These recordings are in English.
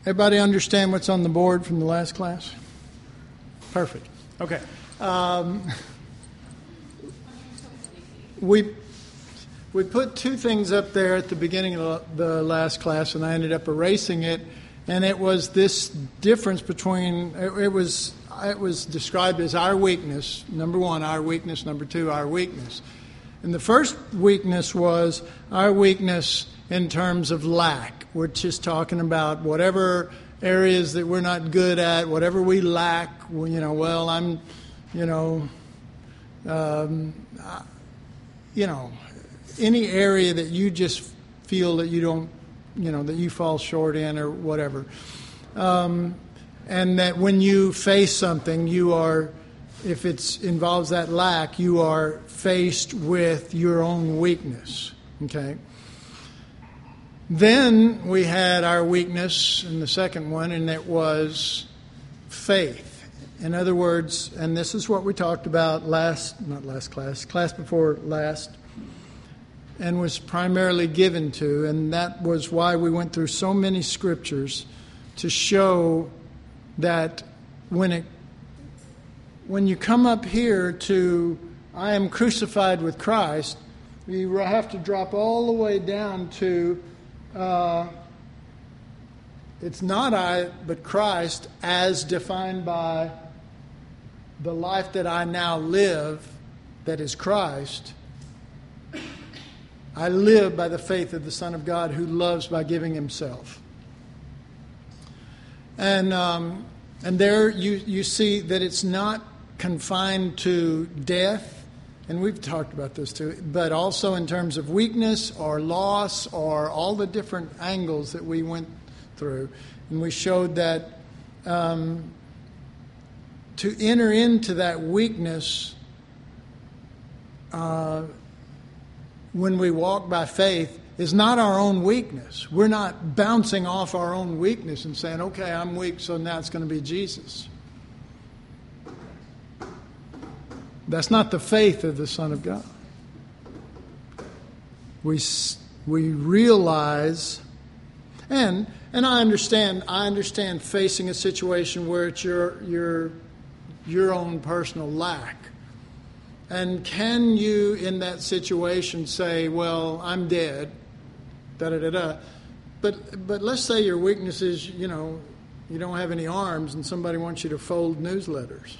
Everybody understand what's on the board from the last class? Perfect. Okay. We put two things up there at the beginning of the last class, and I ended up erasing it. And it was this difference between, it was described as our weakness. Number one, our weakness. Number two, our weakness. And the first weakness was our weakness in terms of lack. We're just talking about whatever areas that we're not good at, whatever we lack. Any area that you just feel that you don't, that you fall short in or whatever. And that when you face something, you are, if it involves that lack, you are faced with your own weakness. Okay? Then we had our weakness in the second one, and it was faith. In other words, and this is what we talked about class before last, and was primarily given to, and that was why we went through so many scriptures to show that when you come up here to I am crucified with Christ, you have to drop all the way down to it's not I, but Christ, as defined by the life that I now live, that is Christ. I live by the faith of the Son of God who loves by giving himself. And there you see that it's not confined to death, and we've talked about this too, but also in terms of weakness or loss or all the different angles that we went through. And we showed that to enter into that weakness when we walk by faith is not our own weakness. We're not bouncing off our own weakness and saying, okay, I'm weak, so now it's going to be Jesus. That's not the faith of the Son of God. We realize, and I understand facing a situation where it's your own personal lack. And can you, in that situation, say, well, I'm dead, da-da-da-da. But let's say your weakness is, you don't have any arms and somebody wants you to fold newsletters.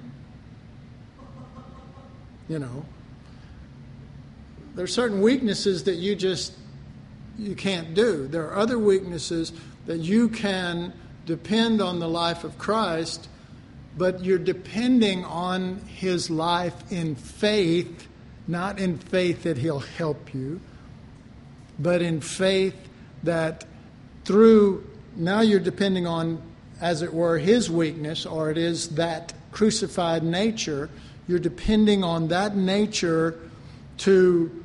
There are certain weaknesses that you can't do. There are other weaknesses that you can depend on the life of Christ, but you're depending on his life in faith, not in faith that he'll help you, but in faith that now you're depending on, as it were, his weakness, or it is that crucified nature. You're depending on that nature to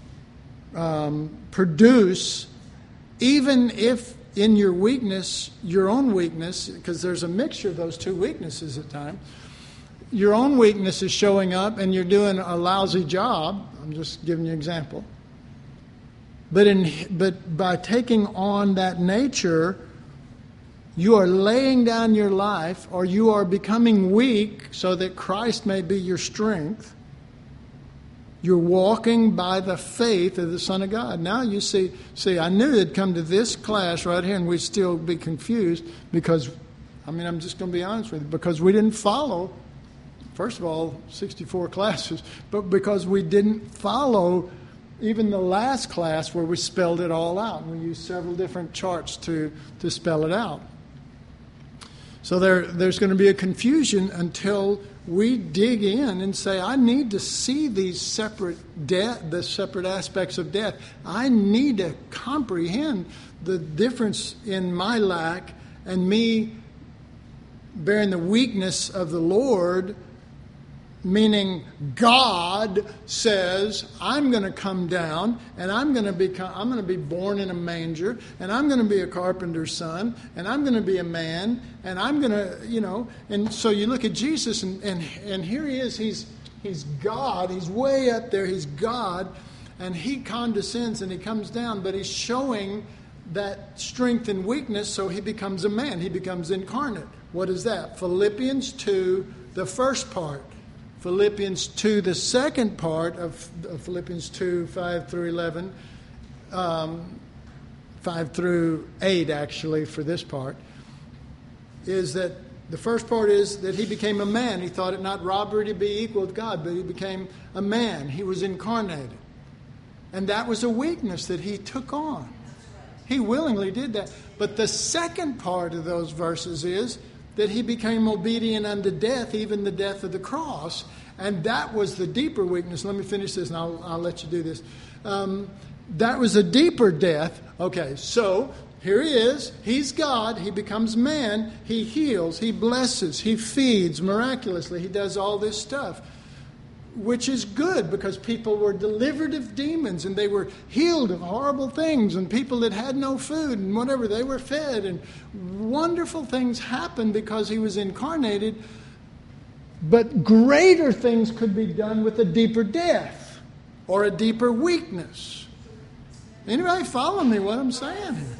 produce, even if in your weakness, your own weakness, because there's a mixture of those two weaknesses at times, your own weakness is showing up and you're doing a lousy job. I'm just giving you an example. But by taking on that nature, you are laying down your life, or you are becoming weak so that Christ may be your strength. You're walking by the faith of the Son of God. Now you see, I knew it'd come to this class right here and we'd still be confused because, I'm just going to be honest with you, because we didn't follow, first of all, 64 classes, but because we didn't follow even the last class where we spelled it all out. We used several different charts to spell it out. So there's going to be a confusion until we dig in and say, I need to see these separate aspects of death. I need to comprehend the difference in my lack and me bearing the weakness of the Lord, meaning God says, I'm going to come down and I'm going to be born in a manger, and I'm going to be a carpenter's son, and I'm going to be a man, and I'm going to, and so you look at Jesus and here he is, he's God, he's way up there, he's God, and he condescends and he comes down, but he's showing that strength and weakness, so he becomes a man. He becomes incarnate. What is that? Philippians 2, the first part. Philippians 2, the second part of Philippians 2, 5 through 11, 5 through 8 actually for this part, is that the first part is that he became a man. He thought it not robbery to be equal with God, but he became a man. He was incarnated. And that was a weakness that he took on. He willingly did that. But the second part of those verses is that he became obedient unto death, even the death of the cross. And that was the deeper weakness. Let me finish this and I'll let you do this. That was a deeper death. Okay, so here he is. He's God. He becomes man. He heals. He blesses. He feeds miraculously. He does all this stuff, which is good because people were delivered of demons and they were healed of horrible things, and people that had no food and whatever, they were fed, and wonderful things happened because he was incarnated. But greater things could be done with a deeper death or a deeper weakness. Anybody follow me what I'm saying here?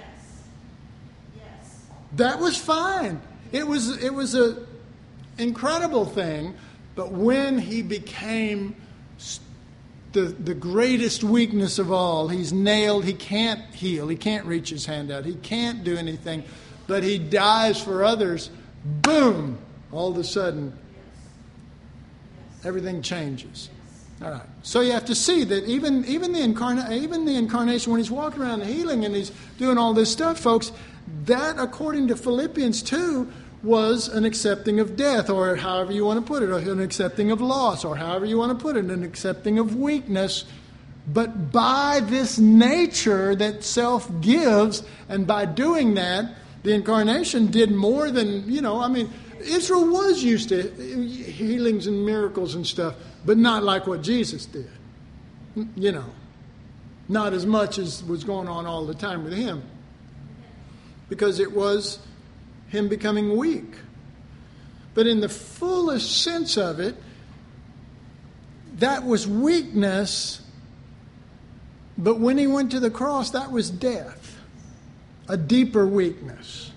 That was fine. It was a incredible thing. But when he became the greatest weakness of all, he's nailed, he can't heal, he can't reach his hand out, he can't do anything, but he dies for others, boom, all of a sudden, everything changes. All right. So you have to see that even the incarnation, when he's walking around healing and he's doing all this stuff, folks, that, according to Philippians 2, was an accepting of death, or however you want to put it, or an accepting of loss, or however you want to put it, an accepting of weakness. But by this nature that self gives, and by doing that, the incarnation did more than, Israel was used to healings and miracles and stuff, but not like what Jesus did. Not as much as was going on all the time with him. Because it was him becoming weak. But in the fullest sense of it, that was weakness. But when he went to the cross, that was death. A deeper weakness.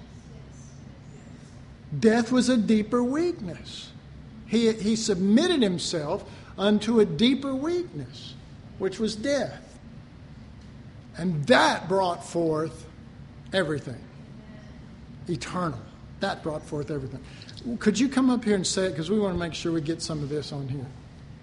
Death was a deeper weakness. He submitted himself unto a deeper weakness, which was death. And that brought forth everything. Eternal. That brought forth everything. Could you come up here and say it? Because we want to make sure we get some of this on here.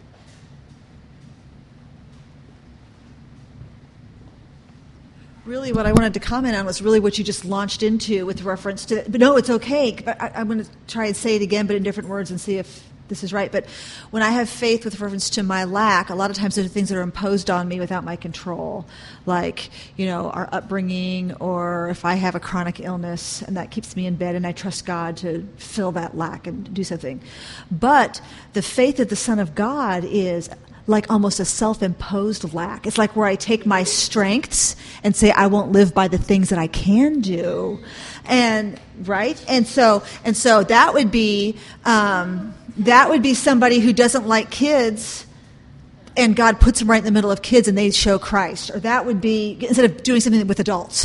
Really, what I wanted to comment on was really what you just launched into with reference to... But no, it's okay. I'm going to try and say it again, but in different words, and see if this is right. But when I have faith with reference to my lack, a lot of times there are things that are imposed on me without my control, like, our upbringing, or if I have a chronic illness and that keeps me in bed and I trust God to fill that lack and do something. But the faith of the Son of God is like almost a self-imposed lack. It's like where I take my strengths and say I won't live by the things that I can do. And right? And so that would be somebody who doesn't like kids, and God puts them right in the middle of kids and they show Christ. Or that would be, instead of doing something with adults,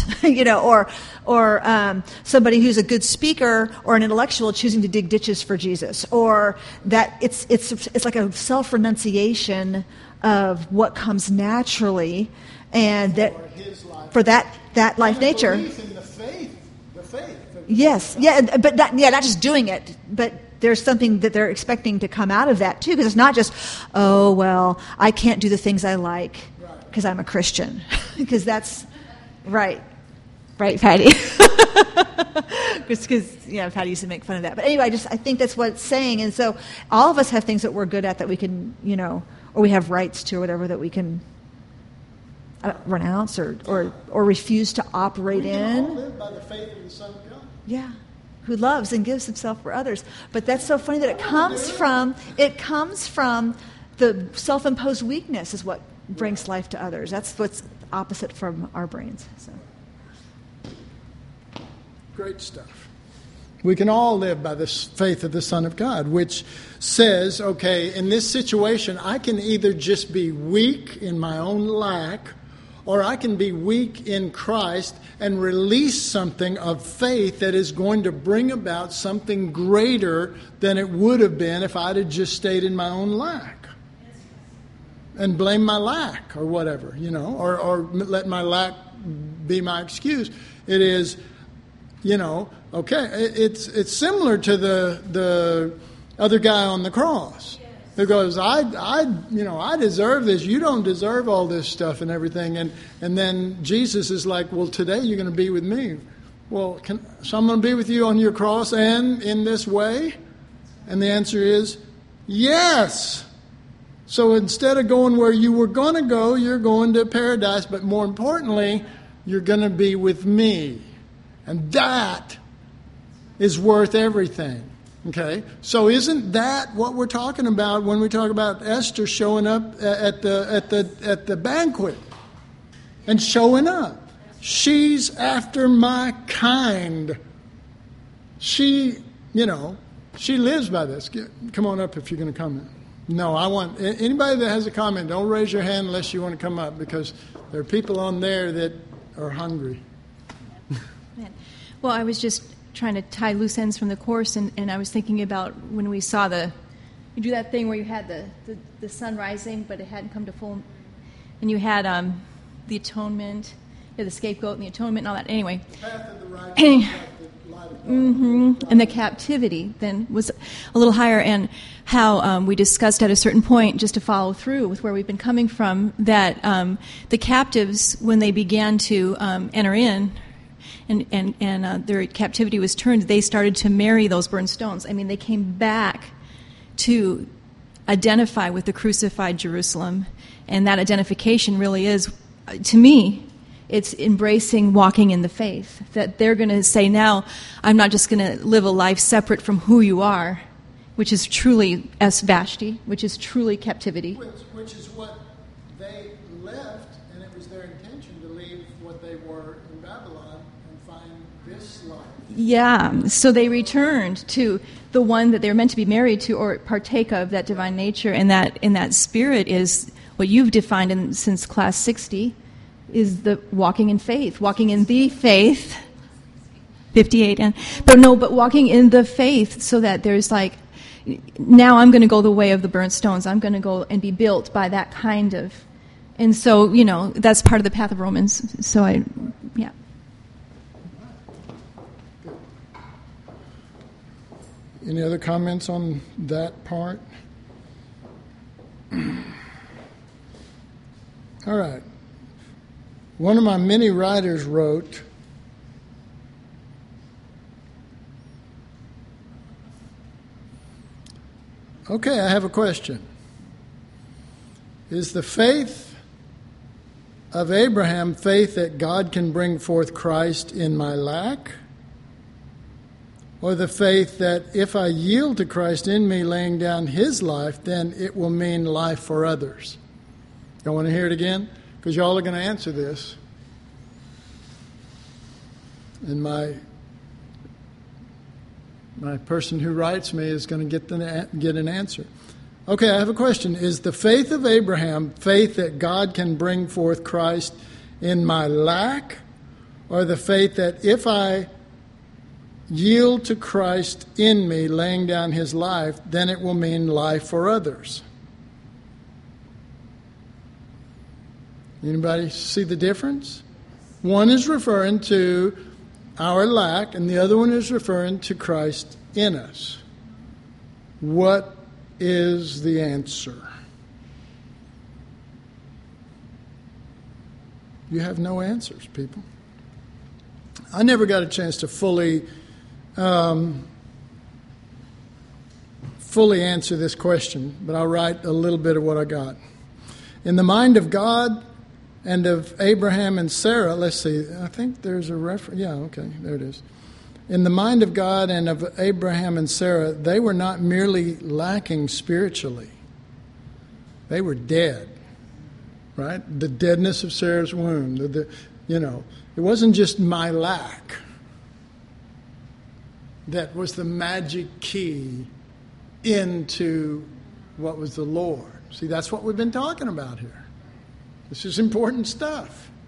or somebody who's a good speaker or an intellectual choosing to dig ditches for Jesus. Or that it's like a self-renunciation of what comes naturally, and that for that life nature. The faith. Yes, yeah, but not just doing it, but there's something that they're expecting to come out of that too, because it's not just, oh, well, I can't do the things I like because I'm a Christian. Because that's right, Patty. Because Patty used to make fun of that. But anyway, I think that's what it's saying. And so all of us have things that we're good at that we can, or we have rights to, or whatever, that we can renounce or refuse to operate in. We can all live by the faith of the Son of God. Yeah. Who loves and gives himself for others. But that's so funny that it comes from the self-imposed weakness is what brings life to others. That's what's opposite from our brains. So. Great stuff. We can all live by the faith of the Son of God, which says, okay, in this situation, I can either just be weak in my own lack, or I can be weak in Christ and release something of faith that is going to bring about something greater than it would have been if I'd have just stayed in my own lack and blame my lack or whatever, or let my lack be my excuse. It is, okay, it's similar to the other guy on the cross. Because I deserve this. You don't deserve all this stuff and everything. And then Jesus is like, well, today you're going to be with me. Well, so I'm going to be with you on your cross and in this way? And the answer is yes. So instead of going where you were going to go, you're going to paradise. But more importantly, you're going to be with me. And that is worth everything. Okay, so isn't that what we're talking about when we talk about Esther showing up at the banquet and showing up? She's after my kind. She lives by this. Come on up if you're going to comment. No, I want anybody that has a comment. Don't raise your hand unless you want to come up, because there are people on there that are hungry. Well, I was just trying to tie loose ends from the Course, and I was thinking about when we saw you do that thing where you had the sun rising, but it hadn't come to full, and you had the atonement, the scapegoat and the atonement and all that. Anyway, the path of the righteous, and the captivity then was a little higher, and how we discussed at a certain point, just to follow through with where we've been coming from, that the captives, when they began to enter in, and their captivity was turned, they started to marry those burned stones. I mean, they came back to identify with the crucified Jerusalem. And that identification really is, to me, it's embracing walking in the faith. That they're going to say, now, I'm not just going to live a life separate from who you are, which is truly Vashti, which is truly captivity. Which is what they left, and it was their intention to leave what they were in Babylon and find this life. Yeah, so they returned to the one that they were meant to be married to or partake of, that divine nature, and that spirit is what you've defined since class 60, is the walking in faith, walking in the faith. 58, but walking in the faith, so that there's like, now I'm going to go the way of the burnt stones. I'm going to go and be built by that kind of, and so that's part of the path of Romans. So yeah. Any other comments on that part? All right. One of my many writers wrote, okay, I have a question. Is the faith of Abraham faith that God can bring forth Christ in my lack? Or the faith that if I yield to Christ in me, laying down his life, then it will mean life for others? Y'all want to hear it again? Because y'all are going to answer this. And my person who writes me is going to get an answer. Okay, I have a question. Is the faith of Abraham faith that God can bring forth Christ in my lack? Or the faith that if I yield to Christ in me, laying down his life, then it will mean life for others? Anybody see the difference? One is referring to our lack, and the other one is referring to Christ in us. What is the answer? You have no answers, people. I never got a chance to fully answer this question, but I'll write a little bit of what I got. In the mind of God and of Abraham and Sarah, let's see, I think there's a reference. Yeah, okay, there it is. In the mind of God and of Abraham and Sarah, they were not merely lacking spiritually. They were dead, right? The deadness of Sarah's womb. It wasn't just my lack that was the magic key into what was the Lord. See, that's what we've been talking about here. This is important stuff.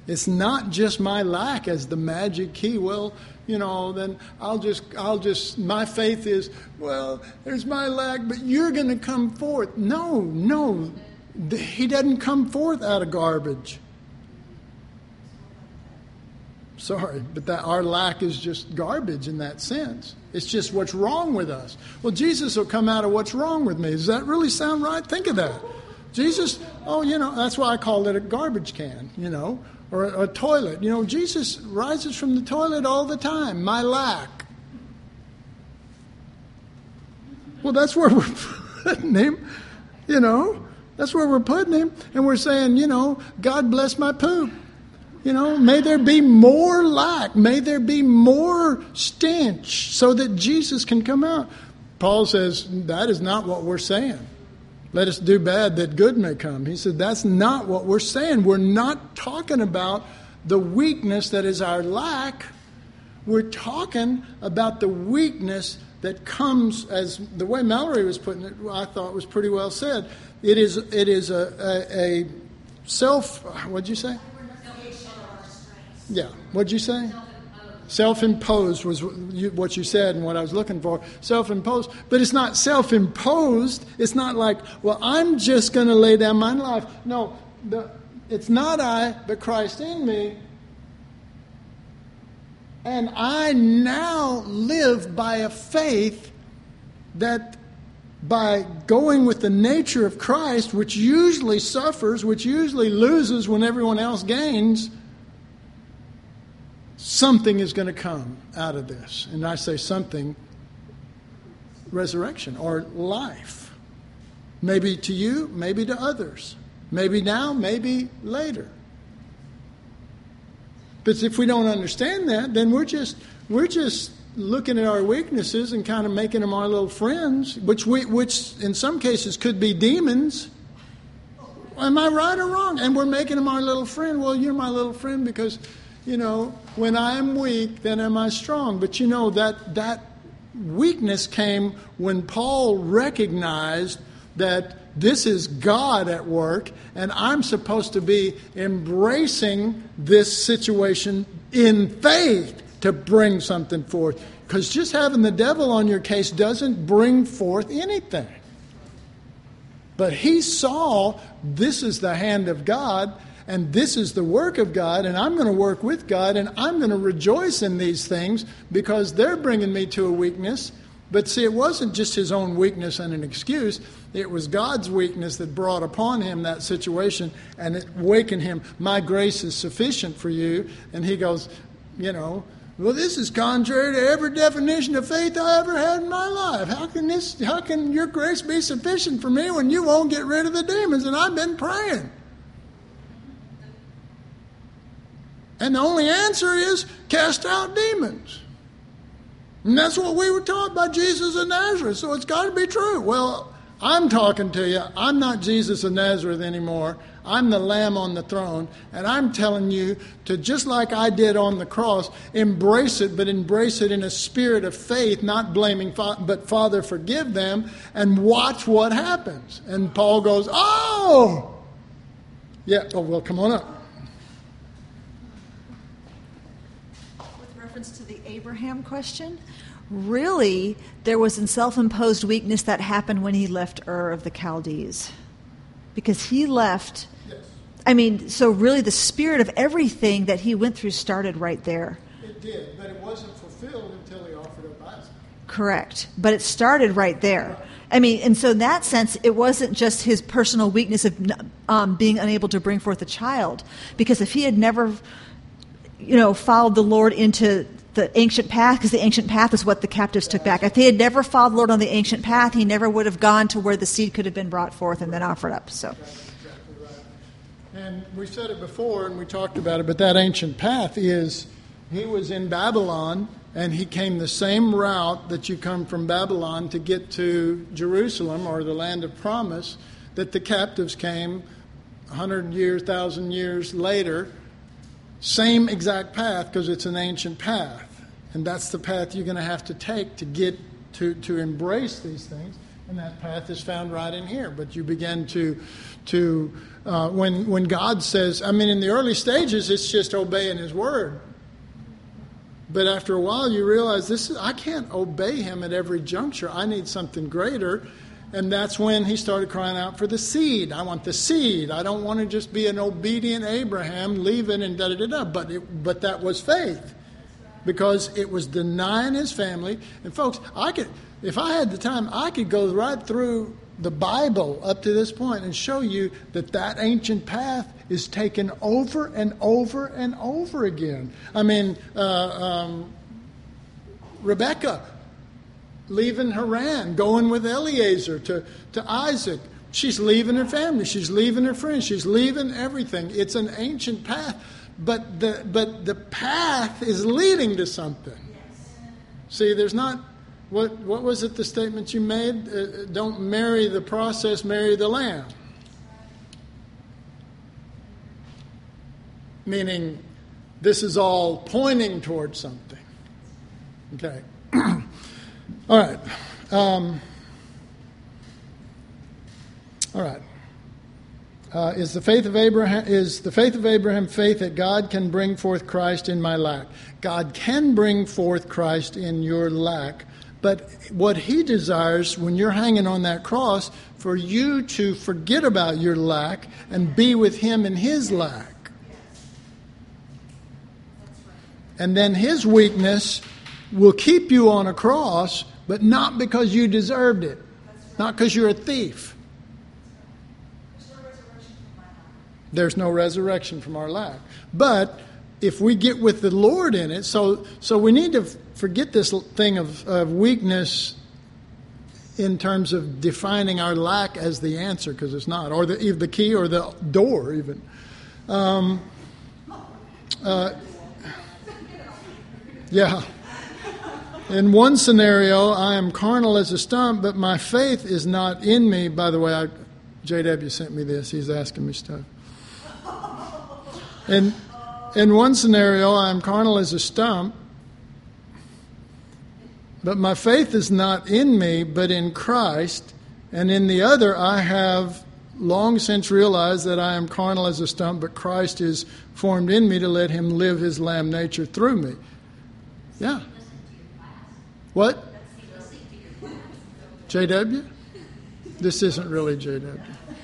It's not just my lack as the magic key. Well, then I'll just, my faith is, well, there's my lack, but you're going to come forth. No, he doesn't come forth out of garbage. Sorry, but that our lack is just garbage in that sense. It's just what's wrong with us. Well, Jesus will come out of what's wrong with me. Does that really sound right? Think of that. Jesus, that's why I call it a garbage can, or a toilet. Jesus rises from the toilet all the time. My lack. Well, that's where we're putting him, That's where we're putting him. And we're saying, God bless my poop. May there be more lack. May there be more stench so that Jesus can come out. Paul says that is not what we're saying. Let us do bad that good may come. He said that's not what we're saying. We're not talking about the weakness that is our lack. We're talking about the weakness that comes, as the way Mallory was putting it, I thought was pretty well said. It is a self, what'd you say? Yeah. What'd you say? Self-imposed was what you said and what I was looking for. Self-imposed. But it's not self-imposed. It's not like, well, I'm just going to lay down my life. No, it's not I, but Christ in me. And I now live by a faith that by going with the nature of Christ, which usually suffers, which usually loses when everyone else gains, something is going to come out of this. And I say something, resurrection or life. Maybe to you, maybe to others. Maybe now, maybe later. But if we don't understand that, then we're just looking at our weaknesses and kind of making them our little friends, which in some cases could be demons. Am I right or wrong? And we're making them our little friend. Well, you're my little friend because, when I am weak, then am I strong. But that weakness came when Paul recognized that this is God at work, and I'm supposed to be embracing this situation in faith to bring something forth. Because just having the devil on your case doesn't bring forth anything. But he saw this is the hand of God, and this is the work of God, and I'm going to work with God, and I'm going to rejoice in these things because they're bringing me to a weakness. But see, it wasn't just his own weakness and an excuse. It was God's weakness that brought upon him that situation, and it wakened him. My grace is sufficient for you. And he goes, well, this is contrary to every definition of faith I ever had in my life. How can your grace be sufficient for me when you won't get rid of the demons? And I've been praying. And the only answer is cast out demons. And that's what we were taught by Jesus of Nazareth, so it's got to be true. Well, I'm talking to you. I'm not Jesus of Nazareth anymore. I'm the Lamb on the throne, and I'm telling you to, just like I did on the cross, embrace it, but embrace it in a spirit of faith, not blaming, but Father, forgive them, and watch what happens. And Paul goes, oh! Yeah, well, come on up. To the Abraham question, really, there was a self-imposed weakness that happened when he left Ur of the Chaldees. Because he left, so really the spirit of everything that he went through started right there. It did, but it wasn't fulfilled until he offered up Isaac. Correct, but it started right there. And so in that sense, it wasn't just his personal weakness of being unable to bring forth a child. Because if he had never followed the Lord into the ancient path, because the ancient path is what the captives took back. If he had never followed the Lord on the ancient path, he never would have gone to where the seed could have been brought forth and then offered up. So, that's exactly right. And we said it before, and we talked about it, but that ancient path is, he was in Babylon, and he came the same route that you come from Babylon to get to Jerusalem, or the land of promise, that the captives came 100 years, 1,000 years later. Same exact path, because it's an ancient path. And that's the path you're going to have to take to get to embrace these things. And that path is found right in here. But you begin when God says, I mean, in the early stages, it's just obeying His word. But after a while, you realize I can't obey Him at every juncture. I need something greater. And that's when he started crying out for the seed. I want the seed. I don't want to just be an obedient Abraham, leaving and da-da-da-da. But that was faith. Because it was denying his family. And folks, if I had the time, I could go right through the Bible up to this point and show you that ancient path is taken over and over and over again. I mean, Rebecca leaving Haran, going with Eliezer to Isaac. She's leaving her family. She's leaving her friends. She's leaving everything. It's an ancient path. But the path is leading to something. See, there's not... What was it, the statement you made? Don't marry the process, marry the lamb. Meaning, this is all pointing towards something. Okay. All right. All right. Is the faith of Abraham faith that God can bring forth Christ in my lack? God can bring forth Christ in your lack, but what He desires when you're hanging on that cross, for you to forget about your lack and be with Him in His lack. And then His weakness will keep you on a cross, but not because you deserved it, not because you're a thief. There's no resurrection from our lack. But if we get with the Lord in it, so we need to forget this thing of weakness in terms of defining our lack as the answer, because it's not, or the key or the door even. Yeah. In one scenario, I am carnal as a stump, but my faith is not in me. By the way, JW sent me this. He's asking me stuff. In one scenario, I am carnal as a stump, but my faith is not in me, but in Christ. And in the other, I have long since realized that I am carnal as a stump, but Christ is formed in me to let Him live His lamb nature through me. Yeah. What? JW? This isn't really JW.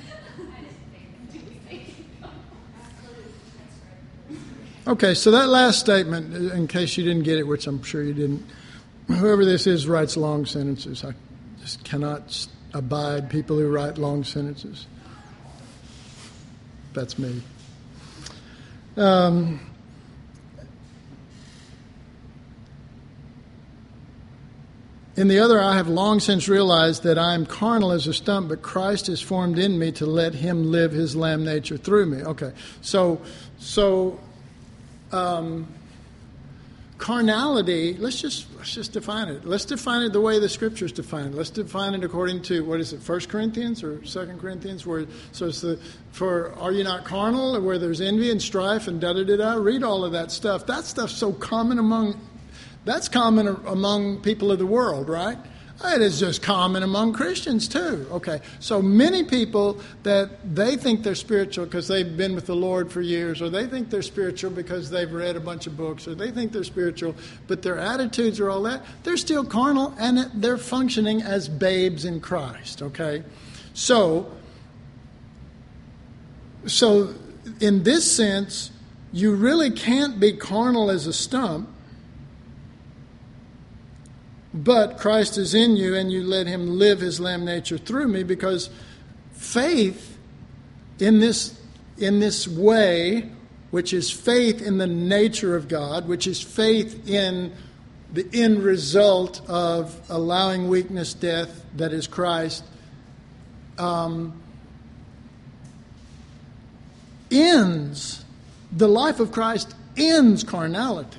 Okay, so that last statement, in case you didn't get it, which I'm sure you didn't, whoever this is writes long sentences. I just cannot abide people who write long sentences. That's me. In the other, I have long since realized that I am carnal as a stump, but Christ is formed in me to let Him live His lamb nature through me. Okay, so carnality, let's just define it. Let's define it the way the Scriptures define it. Let's define it according to, 1 Corinthians or 2 Corinthians? For are you not carnal, where there's envy and strife and da-da-da-da? Read all of that stuff. That stuff's so common among people of the world, right? It is just common among Christians too. Okay, so many people that they think they're spiritual because they've been with the Lord for years, or they think they're spiritual because they've read a bunch of books, or they think they're spiritual, but their attitudes are all that. They're still carnal, and they're functioning as babes in Christ, okay? So in this sense, you really can't be carnal as a stump, but Christ is in you, and you let Him live His lamb nature through me, because faith in this way, which is faith in the nature of God, which is faith in the end result of allowing weakness, death, that is Christ, ends, the life of Christ ends carnality.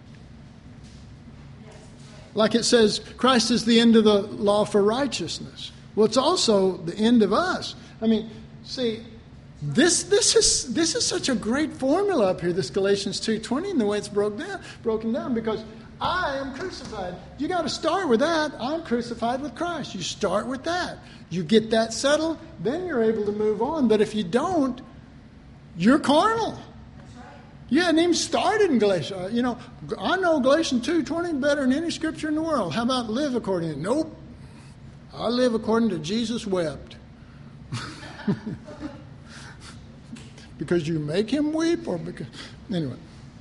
Like it says, Christ is the end of the law for righteousness. Well, it's also the end of us. I mean, see, this is such a great formula up here, this Galatians 2:20, and the way it's broken down, because I am crucified. You got to start with that. I'm crucified with Christ. You start with that. You get that settled, then you're able to move on. But if you don't, you're carnal. You hadn't even started in Galatians. I know Galatians 2:20 better than any scripture in the world. How about live according to it? Nope. I live according to Jesus wept. Because you make him weep, or because... Anyway.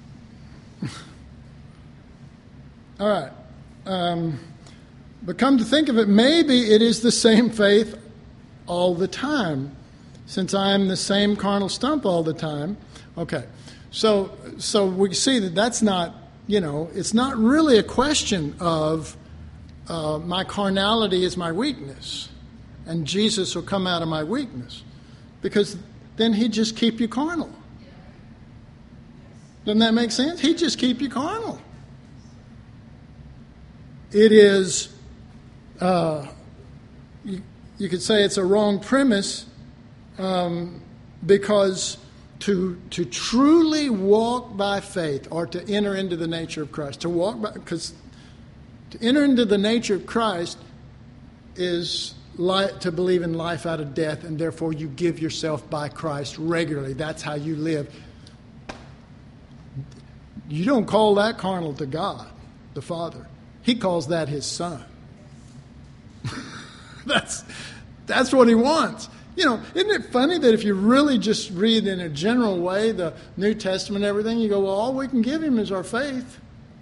All right. But come to think of it, maybe it is the same faith all the time, since I am the same carnal stump all the time. Okay. So we see that that's not, it's not really a question of my carnality is my weakness, and Jesus will come out of my weakness, because then he'd just keep you carnal. Doesn't that make sense? He'd just keep you carnal. It is, you could say it's a wrong premise, because to truly walk by faith, or to enter into the nature of Christ, because to enter into the nature of Christ is to believe in life out of death, and therefore you give yourself by Christ regularly. That's how you live. You don't call that carnal to God, the Father. He calls that his Son. That's what he wants. Isn't it funny that if you really just read in a general way the New Testament and everything, you go, well, all we can give him is our faith.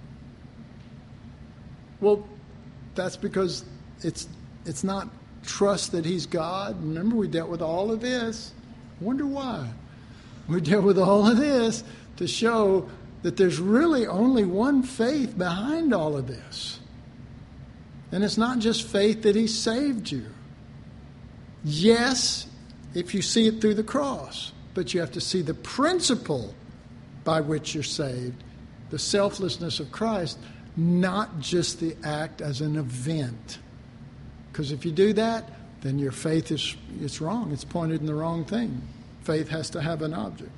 Well, that's because it's not trust that he's God. Remember, we dealt with all of this. I wonder why. We dealt with all of this to show that there's really only one faith behind all of this. And it's not just faith that he saved you. Yes, if you see it through the cross, but you have to see the principle by which you're saved, the selflessness of Christ, not just the act as an event. Because if you do that, then your faith it's wrong. It's pointed in the wrong thing. Faith has to have an object.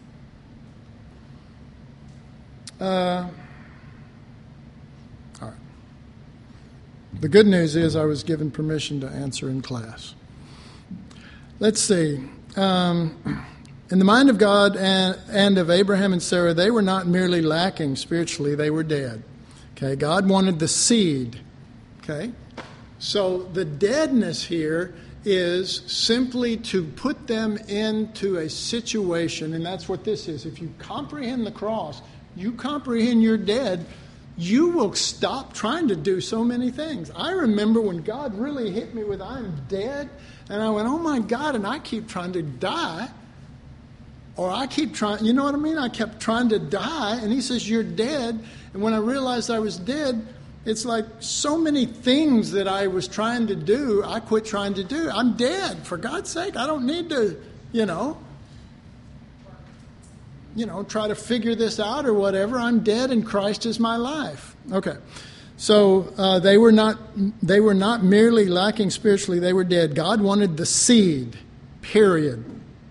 All right. The good news is I was given permission to answer in class. Let's see. In the mind of God and of Abraham and Sarah, they were not merely lacking spiritually, they were dead. Okay, God wanted the seed. Okay, so the deadness here is simply to put them into a situation, and that's what this is. If you comprehend the cross, you comprehend you're dead, you will stop trying to do so many things. I remember when God really hit me with, I'm dead, and I went, oh my God, and I keep trying to die, or I keep trying, you know what I mean? I kept trying to die, and he says, you're dead. And when I realized I was dead, it's like so many things that I was trying to do, I quit trying to do. I'm dead, for God's sake. I don't need to, try to figure this out or whatever. I'm dead and Christ is my life. Okay. So they were not merely lacking spiritually, they were dead. God wanted the seed, period.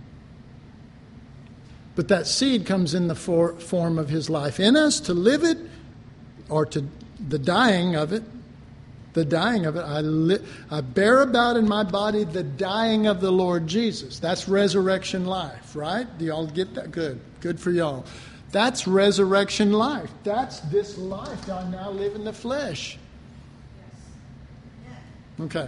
But that seed comes in the form of his life in us to live it, or to the dying of it. The dying of it. I bear about in my body the dying of the Lord Jesus. That's resurrection life, right? Do y'all get that? Good. Good for y'all. That's resurrection life. That's this life I now live in the flesh. Okay.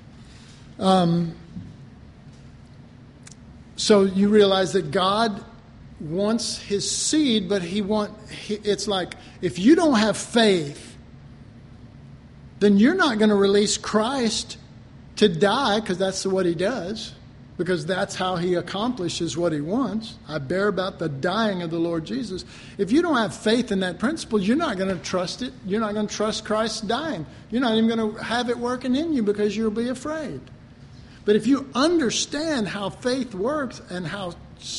So you realize that God wants his seed, but it's like if you don't have faith, then you're not going to release Christ to die, because that's what he does, because that's how he accomplishes what he wants. I bear about the dying of the Lord Jesus. If you don't have faith in that principle, you're not going to trust it. You're not going to trust Christ's dying. You're not even going to have it working in you, because you'll be afraid. But if you understand how faith works and how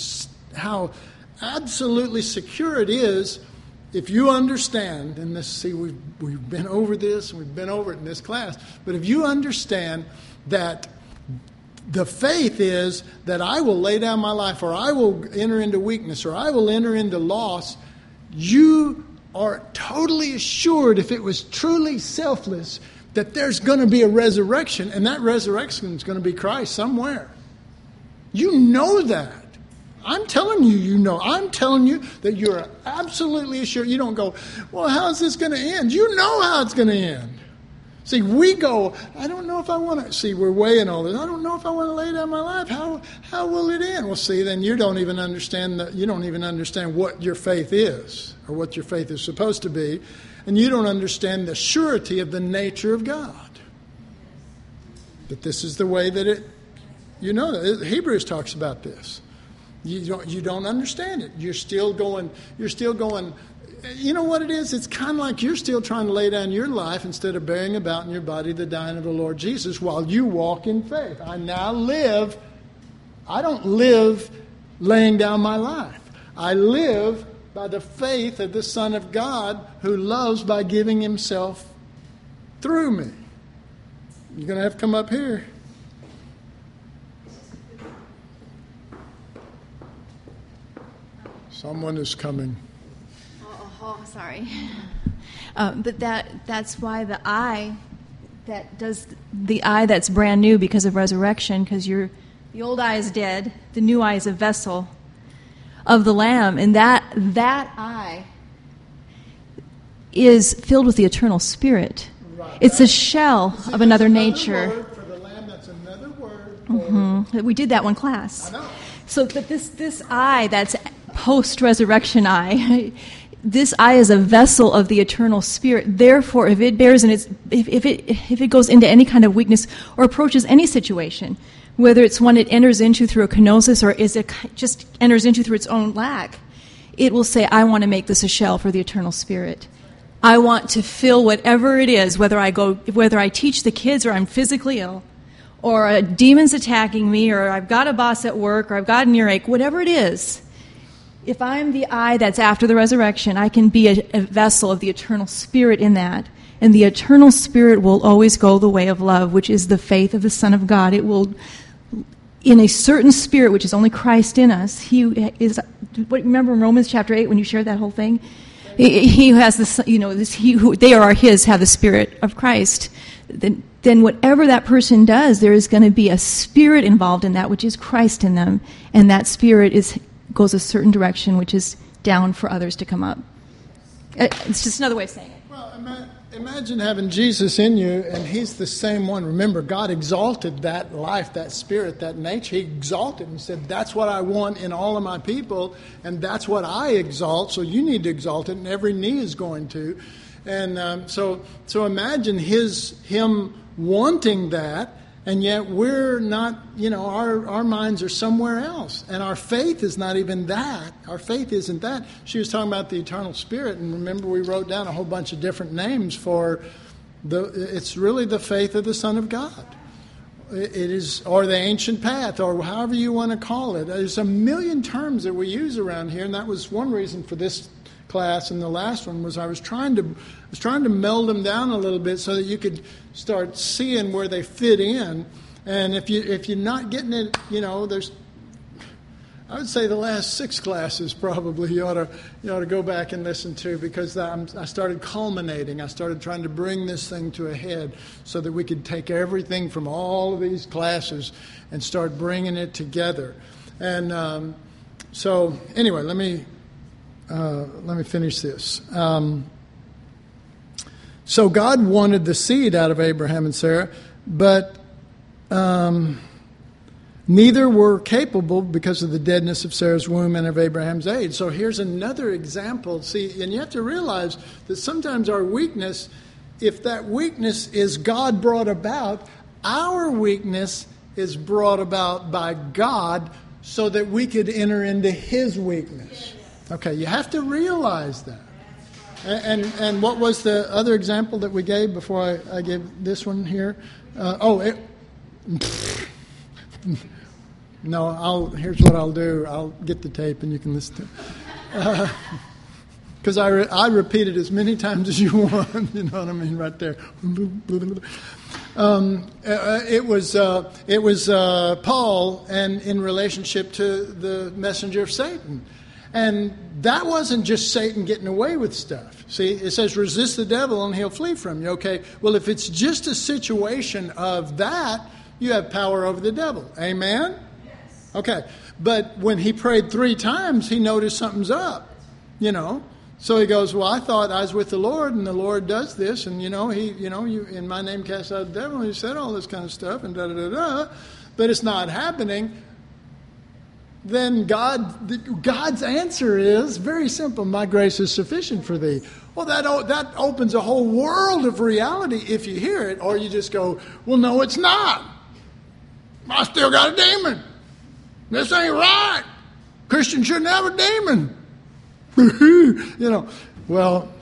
absolutely secure it is, if you understand, and we've been over this, and we've been over it in this class, but if you understand that the faith is that I will lay down my life, or I will enter into weakness, or I will enter into loss, you are totally assured, if it was truly selfless, that there's going to be a resurrection, and that resurrection is going to be Christ somewhere. You know that. I'm telling you, you know. I'm telling you that you're absolutely assured. You don't go, well, how's this going to end? You know how it's going to end. See, we go, I don't know if I want to. See, we're weighing all this. I don't know if I want to lay down my life. How will it end? Well, see, then you don't even understand what your faith is or what your faith is supposed to be, and you don't understand the surety of the nature of God. That this is the way that it. You know that Hebrews talks about this. You don't understand it. You're still going. You know what it is? It's kind of like you're still trying to lay down your life instead of bearing about in your body the dying of the Lord Jesus while you walk in faith. I don't live laying down my life. I live by the faith of the Son of God who loves by giving himself through me. You're going to have to come up here. Someone is coming. Oh, sorry. But that's why the eye that's brand new because of resurrection, because the old eye is dead, the new eye is a vessel of the Lamb, and that eye is filled with the eternal Spirit. Right. It's a shell of another nature. Word for the Lamb, that's another word. For We did that one class. I know. So that this eye, that's post-resurrection eye. This eye is a vessel of the eternal Spirit. Therefore, if it bears if it goes into any kind of weakness or approaches any situation, whether it's one it enters into through a kenosis or is it just enters into through its own lack, it will say, "I want to make this a shell for the eternal Spirit. I want to fill whatever it is, whether I teach the kids or I'm physically ill, or a demon's attacking me, or I've got a boss at work, or I've got an earache, whatever it is." If I'm the eye that's after the resurrection, I can be a vessel of the eternal Spirit in that. And the eternal Spirit will always go the way of love, which is the faith of the Son of God. It will, in a certain spirit, which is only Christ in us. He is. Remember in Romans chapter 8 when you shared that whole thing? He who has this, they are his, have the Spirit of Christ. Then whatever that person does, there is going to be a spirit involved in that, which is Christ in them. And that spirit goes a certain direction, which is down for others to come up. It's just another way of saying it. Well, imagine having Jesus in you, and he's the same one. Remember, God exalted that life, that spirit, that nature. He exalted and said, that's what I want in all of my people, and that's what I exalt, so you need to exalt it, and every knee is going to. And so imagine him wanting that, and yet we're not, our minds are somewhere else. And our faith is not even that. Our faith isn't that. She was talking about the eternal Spirit, and remember we wrote down a whole bunch of different names for it's really the faith of the Son of God. It is, or the ancient path, or however you want to call it. There's a million terms that we use around here, and that was one reason for this class, and the last one was I was trying to meld them down a little bit so that you could start seeing where they fit in. And if you're not getting it, there's, I would say the last 6 classes probably you ought to go back and listen to, because I started culminating. I started trying to bring this thing to a head so that we could take everything from all of these classes and start bringing it together. And so anyway, let me finish this. So God wanted the seed out of Abraham and Sarah, but neither were capable because of the deadness of Sarah's womb and of Abraham's age. So here's another example. See, and you have to realize that sometimes our weakness, if that weakness is God brought about, our weakness is brought about by God so that we could enter into his weakness. Okay, you have to realize that. And what was the other example that we gave before I gave this one here? Here's what I'll do. I'll get the tape and you can listen to it. Because I repeat it as many times as you want. You know what I mean, right there. It was Paul, and in relationship to the messenger of Satan. And that wasn't just Satan getting away with stuff. See, it says resist the devil and he'll flee from you. Okay, well, if it's just a situation of that, you have power over the devil. Amen? Yes. Okay, but when he prayed 3 times, he noticed something's up, So he goes, well, I thought I was with the Lord, and the Lord does this, and, you in my name cast out the devil, and he said all this kind of stuff, and da-da-da-da, but it's not happening. Then God's answer is very simple. My grace is sufficient for thee. Well, that opens a whole world of reality if you hear it, or you just go, well, no, it's not. I still got a demon. This ain't right. Christian shouldn't have a demon. Well,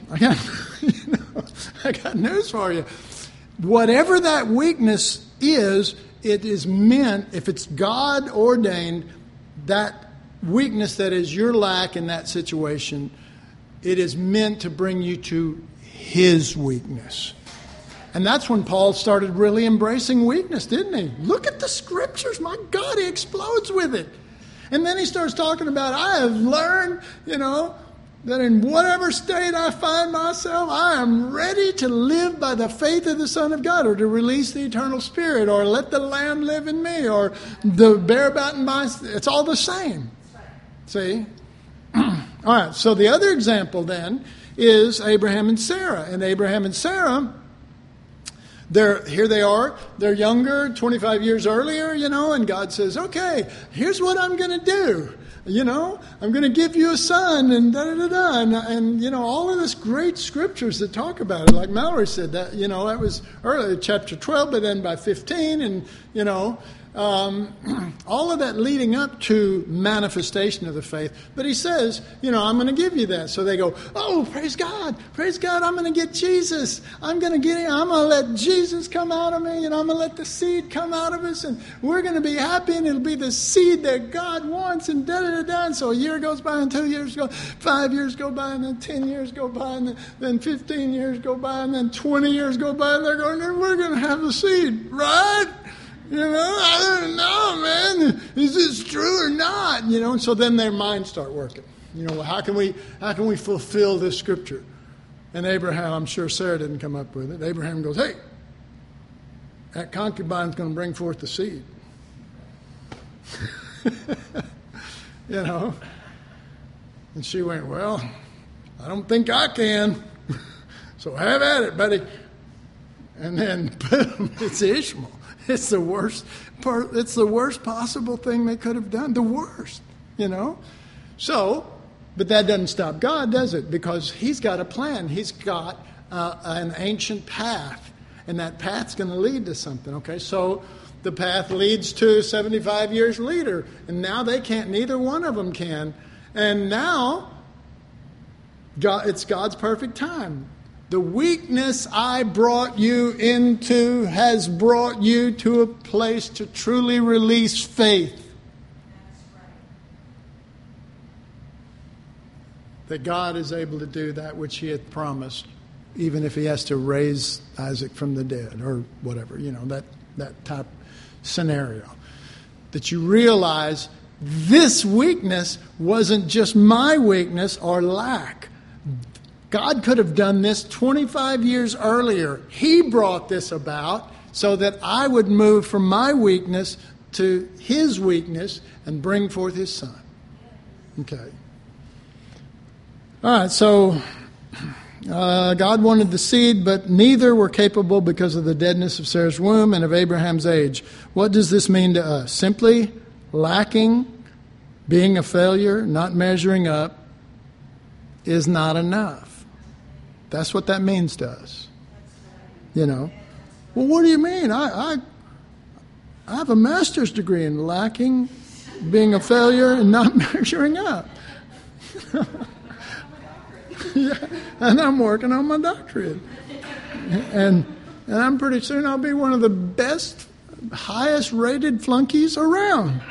I got news for you. Whatever that weakness is, it is meant, if it's God ordained, that weakness that is your lack in that situation, it is meant to bring you to His weakness. And that's when Paul started really embracing weakness, didn't he? Look at the scriptures. My God, he explodes with it. And then he starts talking about, I have learned, that in whatever state I find myself, I am ready to live by the faith of the Son of God, or to release the eternal Spirit, or let the Lamb live in me, or the bear about in my... It's all the same. See? All right, so the other example then is Abraham and Sarah. And Abraham and Sarah, here they are. They're younger, 25 years earlier, and God says, okay, here's what I'm going to do. I'm going to give you a son, and da-da-da-da, and all of this great scriptures that talk about it. Like Mallory said, that that was earlier, chapter 12, but then by 15, and all of that leading up to manifestation of the faith. But he says, I'm going to give you that. So they go, oh, praise God, I'm going to get Jesus. I'm going to let Jesus come out of me, and I'm going to let the seed come out of us, and we're going to be happy, and it'll be the seed that God wants, and da-da-da-da. And so a year goes by, and 2 years go, 5 years go by, and then 10 years go by, and then 15 years go by, and then 20 years go by, and they're going, we're going to have the seed, right? I don't know, man. Is this true or not? And so then their minds start working. How can we fulfill this scripture? And Abraham, I'm sure Sarah didn't come up with it. Abraham goes, hey, that concubine's going to bring forth the seed. And she went, well, I don't think I can. So have at it, buddy. And then it's Ishmael. It's the worst part. It's the worst possible thing they could have done. The worst, So, but that doesn't stop God, does it? Because He's got a plan. He's got an ancient path, and that path's going to lead to something. Okay, so the path leads to 75 years later, and now they can't. Neither one of them can, and now it's God's perfect time. The weakness I brought you into has brought you to a place to truly release faith. That's right. That God is able to do that which He had promised, even if He has to raise Isaac from the dead or whatever, that type scenario. That you realize this weakness wasn't just my weakness or lack. God could have done this 25 years earlier. He brought this about so that I would move from my weakness to His weakness and bring forth His Son. Okay. All right, so God wanted the seed, but neither were capable because of the deadness of Sarah's womb and of Abraham's age. What does this mean to us? Simply lacking, being a failure, not measuring up is not enough. That's what that means to us. Well, what do you mean? I have a master's degree in lacking, being a failure, and not measuring up. Yeah, and I'm working on my doctorate. And I'm pretty soon I'll be one of the best, highest rated flunkies around.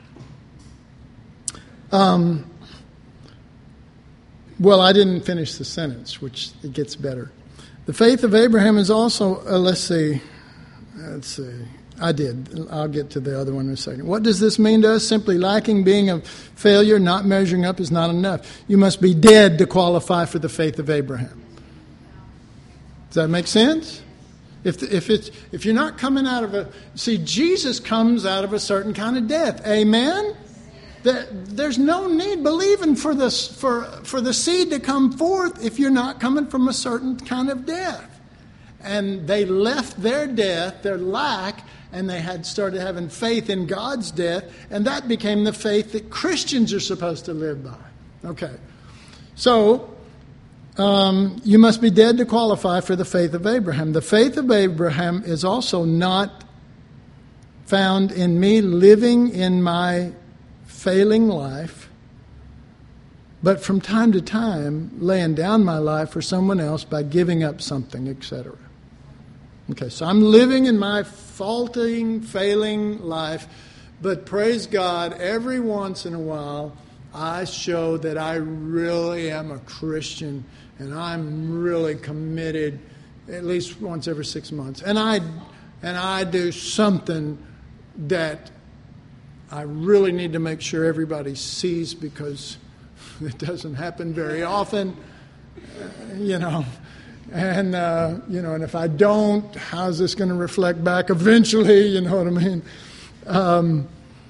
Well, I didn't finish the sentence, which it gets better. The faith of Abraham is also, let's see. I did. I'll get to the other one in a second. What does this mean to us? Simply lacking, being a failure, not measuring up is not enough. You must be dead to qualify for the faith of Abraham. Does that make sense? If you're not coming out of Jesus comes out of a certain kind of death. Amen? There's no need believing for the seed to come forth if you're not coming from a certain kind of death. And they left their death, their lack, and they had started having faith in God's death, and that became the faith that Christians are supposed to live by. Okay. So, you must be dead to qualify for the faith of Abraham. The faith of Abraham is also not found in me living in my failing life, but from time to time laying down my life for someone else by giving up something, etc. Okay, so I'm living in my faulting, failing life, but praise God, every once in a while I show that I really am a Christian and I'm really committed at least once every 6 months. And I do something that I really need to make sure everybody sees because it doesn't happen very often, And, and if I don't, how's this going to reflect back eventually? You know what I mean?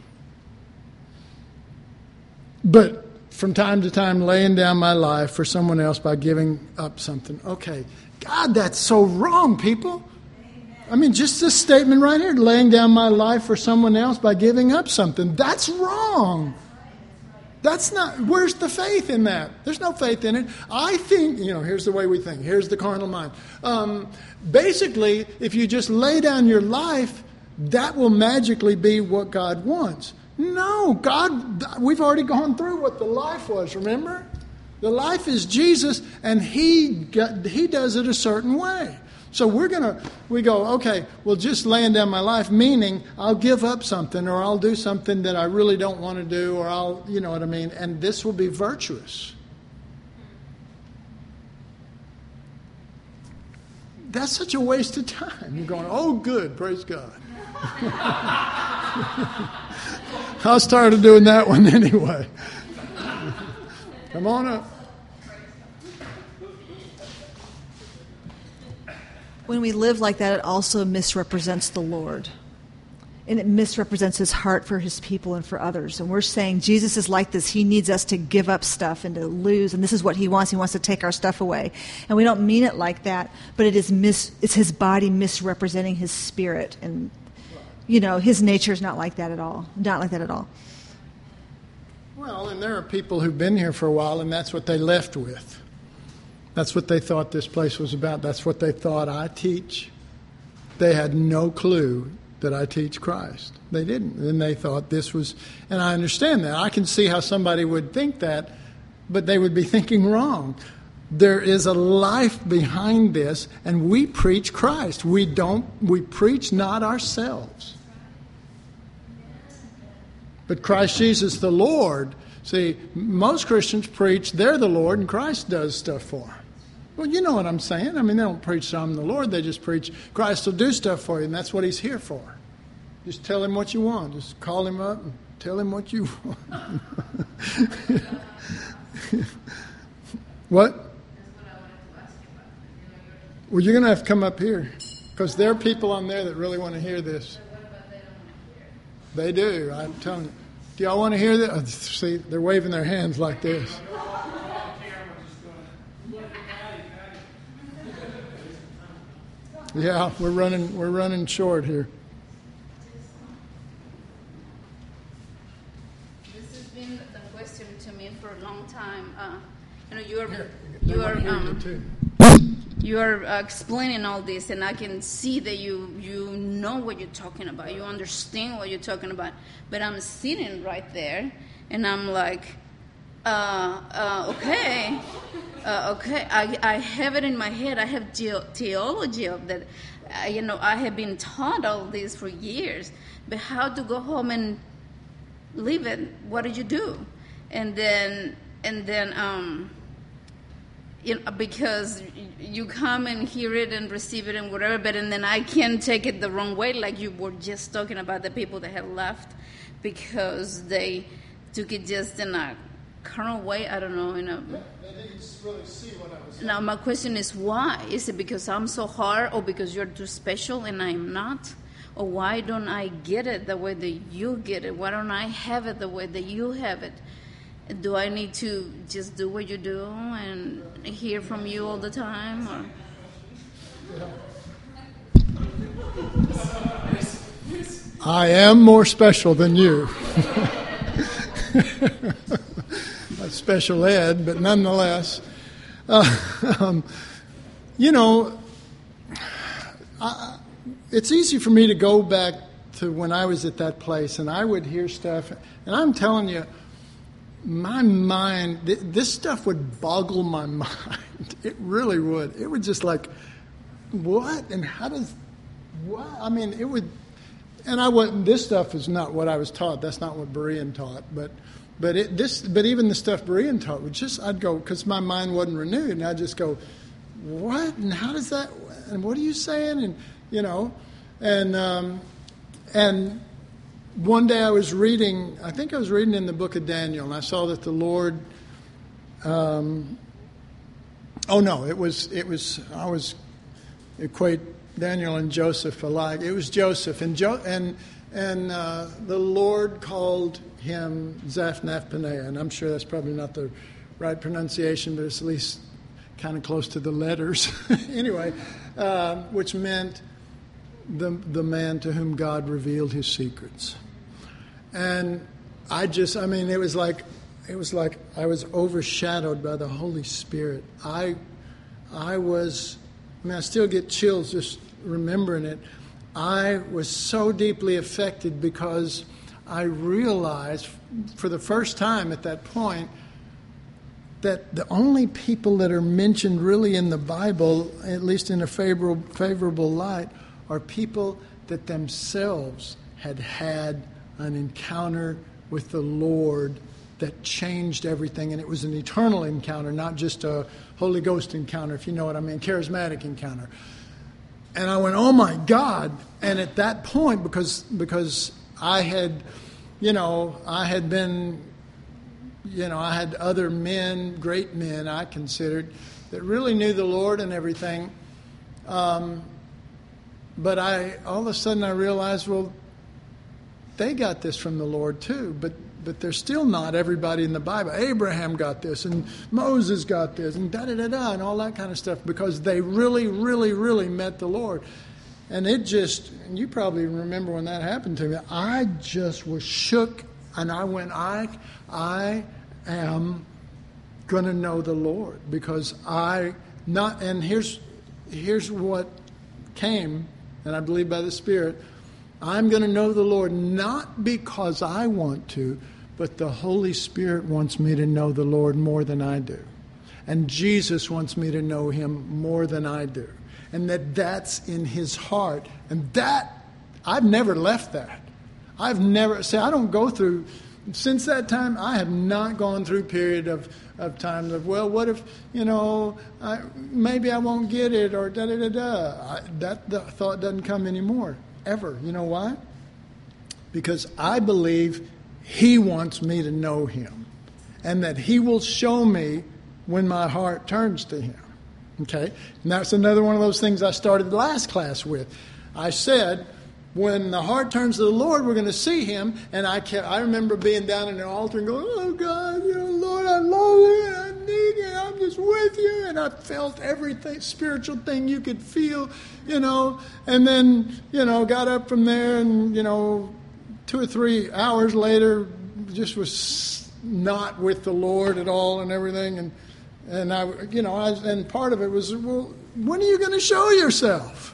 But from time to time, laying down my life for someone else by giving up something. Okay. God, that's so wrong, people. I mean, just this statement right here, laying down my life for someone else by giving up something. That's wrong. That's not, where's the faith in that? There's no faith in it. I think, here's the way we think. Here's the carnal mind. Basically, if you just lay down your life, that will magically be what God wants. No, God, we've already gone through what the life was, remember? The life is Jesus, and He does it a certain way. So we go, okay, well, just laying down my life, meaning I'll give up something or I'll do something that I really don't want to do or I'll, you know what I mean? And this will be virtuous. That's such a waste of time. You're going, oh, good, praise God. I started doing that one anyway. Come on up. When we live like that, it also misrepresents the Lord. And it misrepresents His heart for His people and for others. And we're saying Jesus is like this. He needs us to give up stuff and to lose. And this is what He wants. He wants to take our stuff away. And we don't mean it like that. But it's His body misrepresenting His spirit. And, His nature is not like that at all. Not like that at all. Well, and there are people who've been here for a while, and that's what they left with. That's what they thought this place was about. That's what they thought I teach. They had no clue that I teach Christ. They didn't. And they thought this was, and I understand that. I can see how somebody would think that, but they would be thinking wrong. There is a life behind this, and we preach Christ. We preach not ourselves. But Christ Jesus the Lord. See, most Christians preach they're the Lord and Christ does stuff for them. Well, you know what I'm saying. I mean, they don't preach I'm the Lord. They just preach Christ will do stuff for you, and that's what He's here for. Just tell Him what you want. Just call Him up and tell Him what you want. What? Well, you're going to have to come up here because there are people on there that really want to hear this. They do. I'm telling you. Do y'all want to hear this? See, they're waving their hands like this. Yeah, we're running short here. This has been the question to me for a long time. You are explaining all this, and I can see that you know what you're talking about. You understand what you're talking about. But I'm sitting right there, and I'm like, okay. I have it in my head. I have theology of that. I have been taught all this for years. But how to go home and live it? What did you do? And then. because you come and hear it and receive it and whatever, but and then I can take it the wrong way, like you were just talking about the people that have left because they took it just in a carnal way. I don't know. They didn't really see what I was saying. Now my question is, why? Is it because I'm so hard, or because you're too special and I'm not? Or why don't I get it the way that you get it? Why don't I have it the way that you have it? Do I need to just do what you do and hear from you all the time? Or? I am more special than you. That's special ed, but nonetheless. It's easy for me to go back to when I was at that place, and I would hear stuff, and I'm telling you, my mind, this stuff would boggle my mind. It really would. It would just like, what? And how does, what? I mean, it would, and I wouldn't, this stuff is not what I was taught. That's not what Berean taught. But even the stuff Berean taught would just, I'd go, because my mind wasn't renewed, and I'd just go, what? And how does that, and what are you saying? And, and one day I was reading, I think I was reading in the book of Daniel, and I saw that the Lord, I was equate Daniel and Joseph alike. It was Joseph, and the Lord called him Zaphnath-Paneah, and I'm sure that's probably not the right pronunciation, but it's at least kind of close to the letters. Anyway, which meant the man to whom God revealed his secrets. And it was like I was overshadowed by the Holy Spirit. I still get chills just remembering it. I was so deeply affected because I realized for the first time at that point that the only people that are mentioned really in the Bible, at least in a favorable light, are people that themselves had an encounter with the Lord that changed everything, and it was an eternal encounter, not just a Holy Ghost encounter, if you know what I mean, charismatic encounter. And I went, oh my God! And at that point, because I had other men, great men I considered, that really knew the Lord and everything. But all of a sudden I realized, well, they got this from the Lord too, but they're still not everybody in the Bible. Abraham got this, and Moses got this, and da-da-da-da, and all that kind of stuff, because they really, really, really met the Lord. And and you probably remember when that happened to me, I just was shook, and I went, I am going to know the Lord, because and here's what came, and I believe by the Spirit, I'm going to know the Lord not because I want to, but the Holy Spirit wants me to know the Lord more than I do. And Jesus wants me to know Him more than I do. And that's in His heart. And that, I've never left that. I don't go through, since that time, I have not gone through a period of times of, well, what if, maybe I won't get it, or da-da-da-da. The thought doesn't come anymore, ever. You know why? Because I believe He wants me to know Him, and that He will show me when my heart turns to Him. Okay? And that's another one of those things I started the last class with. I said, when the heart turns to the Lord, we're going to see Him. And I remember being down in the altar and going, oh God, Lord, I love you, I need you, I'm just with you. And I felt everything, spiritual thing you could feel, and then, got up from there, and, 2 or 3 hours later, just was not with the Lord at all and everything. And and part of it was, well, when are you going to show yourself?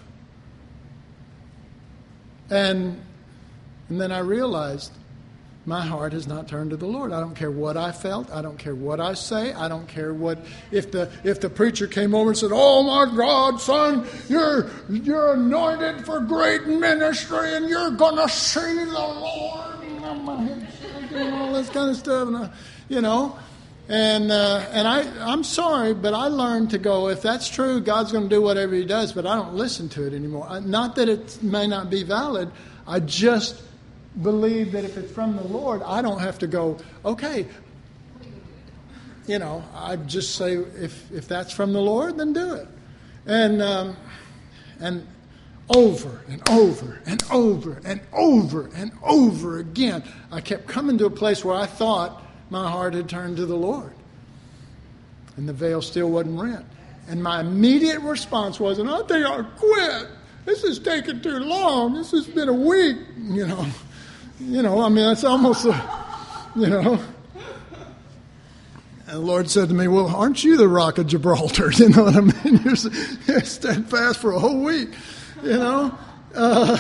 And then I realized my heart has not turned to the Lord. I don't care what I felt. I don't care what I say. I don't care if the preacher came over and said, oh my God, son, you're anointed for great ministry and you're going to see the Lord. And my head shaking and all this kind of stuff. And I'm sorry, but I learned to go, if that's true, God's going to do whatever he does, but I don't listen to it anymore. Not that it may not be valid. I just believe that if it's from the Lord, I don't have to go, okay. I just say, if that's from the Lord, then do it. And over and over and over and over and over again, I kept coming to a place where I thought my heart had turned to the Lord. And the veil still wasn't rent. And my immediate response was, I think I'll quit. This is taking too long. This has been a week, it's almost, And the Lord said to me, well, aren't you the Rock of Gibraltar? You know what I mean? You're steadfast for a whole week. I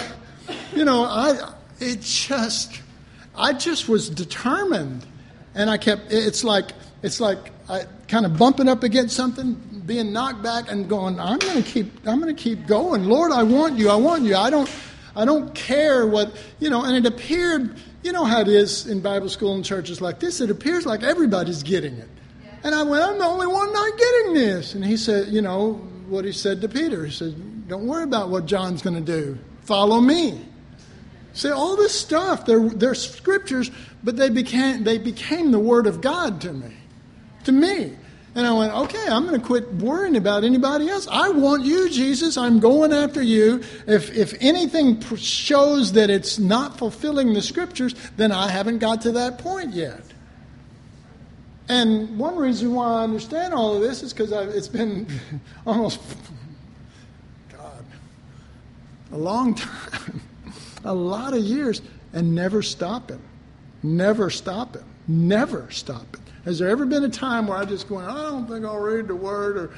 just was determined. And it's like I kind of bumping up against something, being knocked back and going, I'm going to keep going. Lord, I want you. I don't care what, and it appeared, how it is in Bible school and churches like this, it appears like everybody's getting it. And I went, I'm the only one not getting this. And he said, what he said to Peter. He said, don't worry about what John's going to do. Follow me. See, all this stuff, they're scriptures, but they became the Word of God to me. And I went, okay, I'm going to quit worrying about anybody else. I want you, Jesus. I'm going after you. If anything shows that it's not fulfilling the scriptures, then I haven't got to that point yet. And one reason why I understand all of this is because it's been almost, a long time, a lot of years, and never stopping. Has there ever been a time where I just going, I don't think I'll read the Word, or,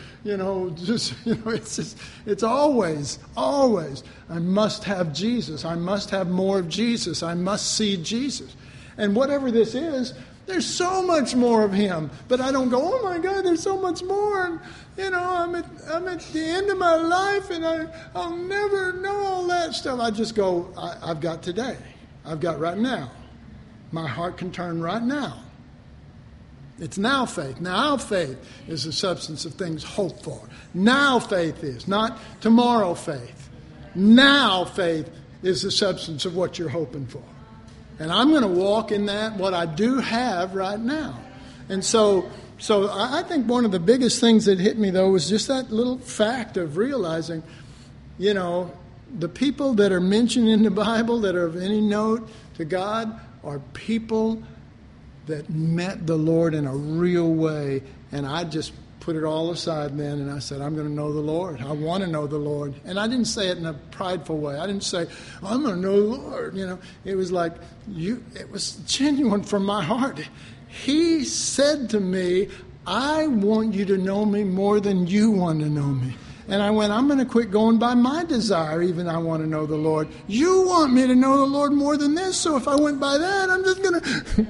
it's always, I must have Jesus. I must have more of Jesus. I must see Jesus. And whatever this is, there's so much more of him. But I don't go, oh my God, there's so much more. And, I'm at the end of my life and I'll never know all that stuff. I just go, I've got today. I've got right now. My heart can turn right now. It's now faith. Now faith is the substance of things hoped for. Now faith is, not tomorrow faith. Now faith is the substance of what you're hoping for. And I'm going to walk in that, what I do have right now. And so I think one of the biggest things that hit me, though, was just that little fact of realizing, the people that are mentioned in the Bible that are of any note to God are people that met the Lord in a real way. And I just put it all aside then, and I said, I'm going to know the Lord. I want to know the Lord. And I didn't say it in a prideful way. I didn't say, I'm going to know the Lord. It was like, it was genuine from my heart. He said to me, I want you to know me more than you want to know me. And I went, I'm going to quit going by my desire, even I want to know the Lord. You want me to know the Lord more than this, so if I went by that, I'm just going to,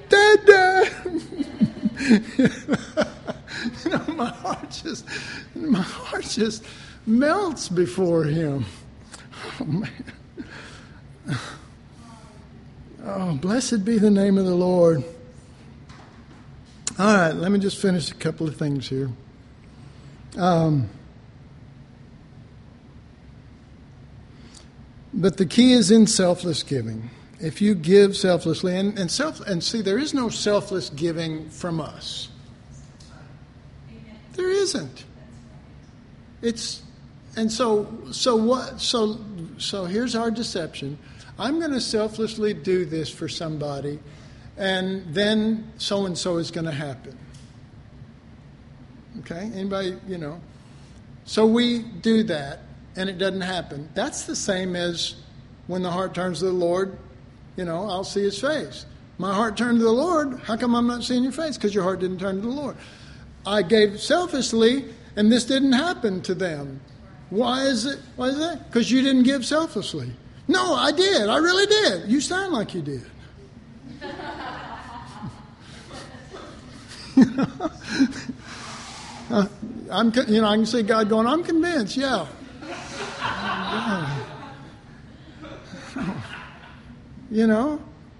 my heart just melts before him. Oh, man. Oh, blessed be the name of the Lord. All right, let me just finish a couple of things here. But the key is in selfless giving. If you give selflessly, and see, there is no selfless giving from us. There isn't. So here's our deception. I'm going to selflessly do this for somebody, and then so and so is going to happen. Okay? Anybody, So we do that, and it doesn't happen. That's the same as when the heart turns to the Lord, I'll see his face. My heart turned to the Lord. How come I'm not seeing your face? Because your heart didn't turn to the Lord. I gave selflessly, and this didn't happen to them. Why is it? Why is that? Because you didn't give selflessly. No, I did. I really did. You sound like you did. I can see God going, I'm convinced, yeah.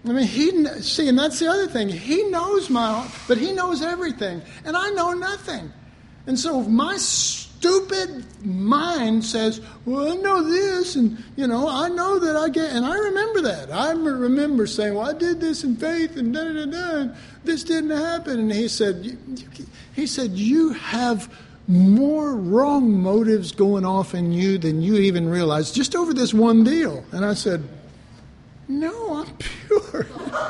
I mean, and that's the other thing. He knows my heart, but he knows everything, and I know nothing. And so my stupid mind says, well, I know this, and, I know that and I remember that. I remember saying, well, I did this in faith, and da-da-da-da, and this didn't happen. And he said, you have more wrong motives going off in you than you even realize, just over this one deal. And I said, no, I'm pure.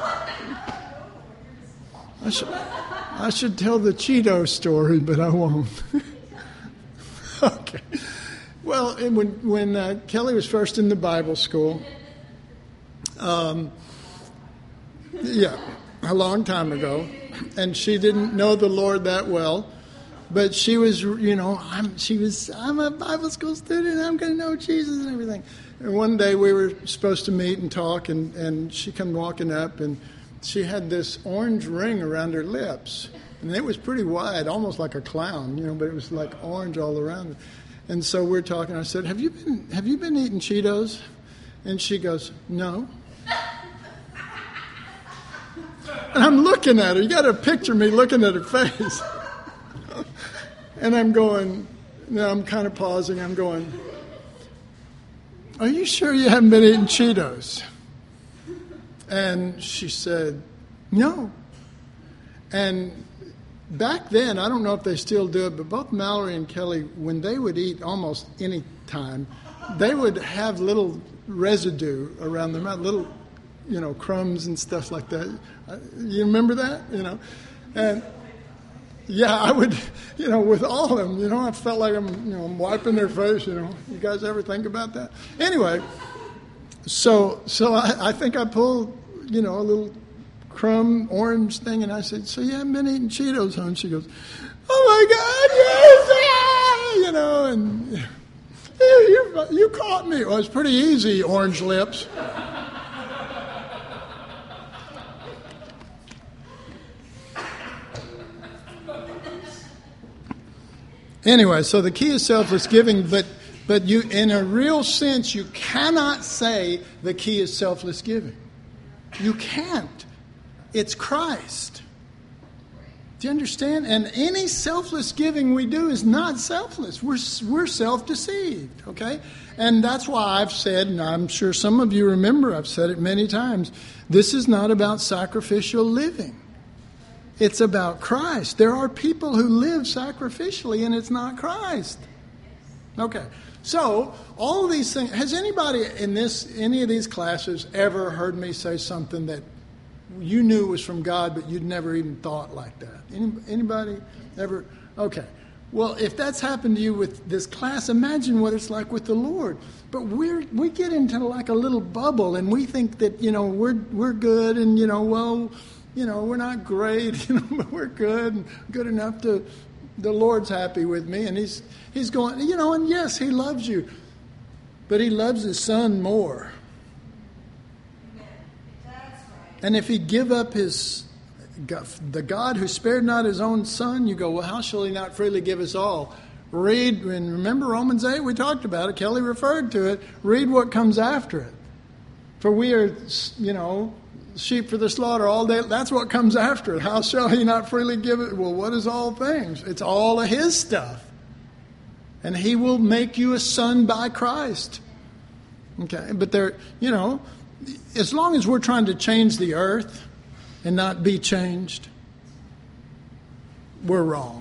I should tell the Cheeto story, but I won't. Okay. Well, when Kelly was first in the Bible school, a long time ago, and she didn't know the Lord that well, but she was, I'm a Bible school student, I'm going to know Jesus and everything. And one day we were supposed to meet and talk, and she come walking up, and she had this orange ring around her lips. And it was pretty wide, almost like a clown, but it was like orange all around it. And so we're talking. I said, have you been eating Cheetos? And she goes, no. And I'm looking at her. You got to picture me looking at her face. And I'm going, I'm kind of pausing. I'm going, are you sure you haven't been eating Cheetos? And she said, no. And back then, I don't know if they still do it, but both Mallory and Kelly, when they would eat almost any time, they would have little residue around their mouth, little, crumbs and stuff like that. You remember that? And yeah, I would, with all of them, I felt like I'm wiping their face, You guys ever think about that? Anyway, so I think I pulled, a little crumb orange thing, and I said, so you haven't been eating Cheetos, huh? And she goes, oh my God, yes, and you caught me. Well, it's pretty easy, orange lips. Anyway, so the key is selfless giving, but you, in a real sense, you cannot say the key is selfless giving. You can't. It's Christ. Do you understand? And any selfless giving we do is not selfless. We're self-deceived, okay? And that's why I've said, and I'm sure some of you remember, I've said it many times, this is not about sacrificial living. It's about Christ. There are people who live sacrificially, and it's not Christ. Okay. So, all of these things, has anybody in any of these classes ever heard me say something that you knew was from God, but you'd never even thought like that? Anybody ever? Okay. Well, if that's happened to you with this class, imagine what it's like with the Lord. But we get into like a little bubble, and we think that, we're good, and, we're not great, but we're good enough to, the Lord's happy with me, and he's going, and yes, he loves you, but he loves his son more. And if he give up the God who spared not his own son, you go, well, how shall he not freely give us all? Read, and remember Romans 8, we talked about it, Kelly referred to it, read what comes after it. For we are, sheep for the slaughter all day. That's what comes after it. How shall he not freely give it? Well, what is all things? It's all of his stuff. And he will make you a son by Christ. Okay, but there, as long as we're trying to change the earth and not be changed, we're wrong.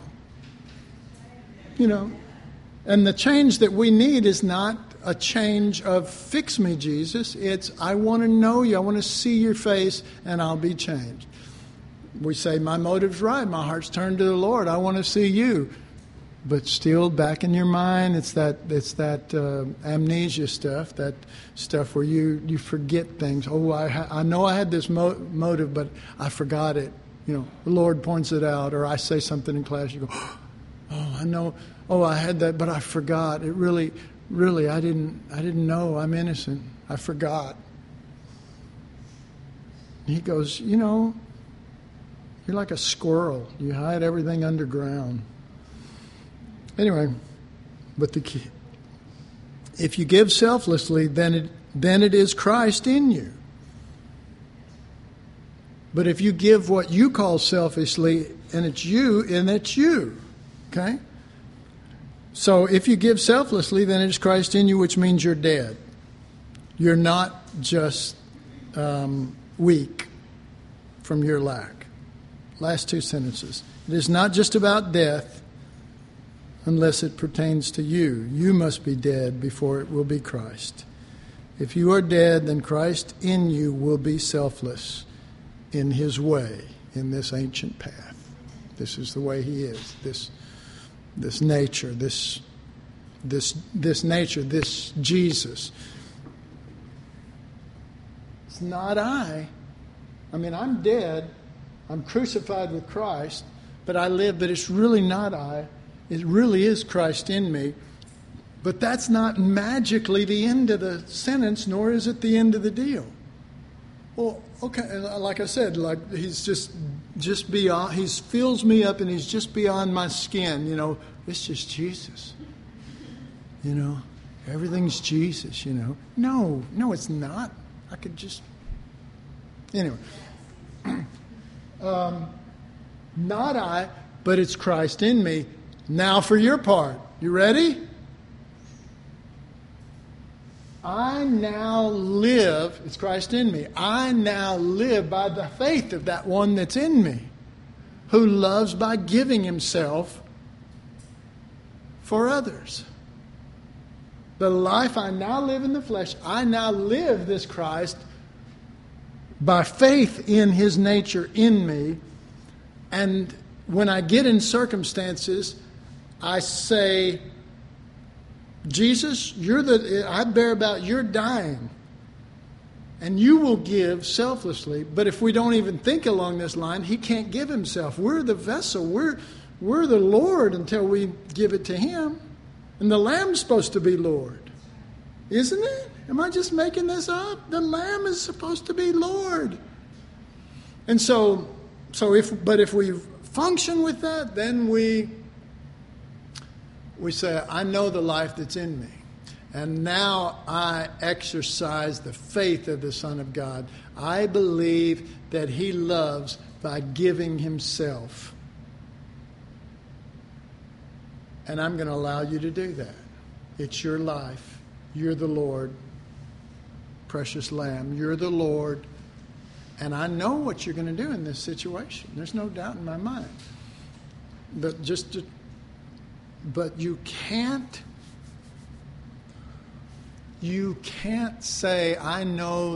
And the change that we need is not a change of fix me, Jesus. It's I want to know you. I want to see your face, and I'll be changed. We say, my motive's right. My heart's turned to the Lord. I want to see you. But still, back in your mind, it's that amnesia stuff, that stuff where you forget things. Oh, I know I had this motive, but I forgot it. The Lord points it out, or I say something in class. You go, oh, I know. Oh, I had that, but I forgot. It really, I didn't know. I'm innocent. I forgot. And he goes, you're like a squirrel. You hide everything underground. Anyway, but the key, if you give selflessly, then it is Christ in you. But if you give what you call selfishly, and it's you. Okay? So if you give selflessly, then it's Christ in you, which means you're dead. You're not just weak from your lack. Last two sentences. It is not just about death unless it pertains to you. You must be dead before it will be Christ. If you are dead, then Christ in you will be selfless in his way, in this ancient path. This is the way he is. This nature, this nature, this Jesus. It's not I. I mean, I'm dead. I'm crucified with Christ, but I live, but it's really not I. It really is Christ in me. But that's not magically the end of the sentence, nor is it the end of the deal. Well, okay, like I said, like he's just beyond, he fills me up and he's just beyond my skin, you know. It's just Jesus. You know, everything's Jesus, you know. No, it's not. I could just, anyway. Not I, but it's Christ in me. Now for your part. You ready? I now live, it's Christ in me. I now live by the faith of that one that's in me, who loves by giving himself for others. The life I now live in the flesh, I now live this Christ by faith in his nature in me. And when I get in I say, Jesus, I bear about your dying, and you will give selflessly. But if we don't even think along this line, he can't give himself. We're the vessel. We're the Lord until we give it to him. And the Lamb's supposed to be Lord. Isn't it? Am I just making this up? The Lamb is supposed to be Lord. And if we function with that, then we say, I know the life that's in me. And now I exercise the faith of the Son of God. I believe that he loves by giving himself. And I'm going to allow you to do that. It's your life. You're the Lord. Precious Lamb, you're the Lord. And I know what you're going to do in this situation. There's no doubt in my mind. But you can't say, I know